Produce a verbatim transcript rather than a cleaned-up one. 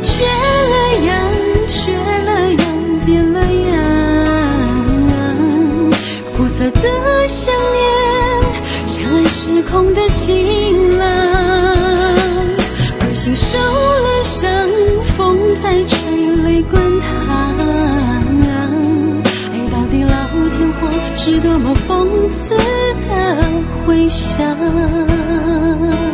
缺了样，缺了样，变了样。苦涩的想念，像爱失控的情郎。而心受了伤，风在吹，泪滚烫。爱到地老天荒，是多么讽刺的回响。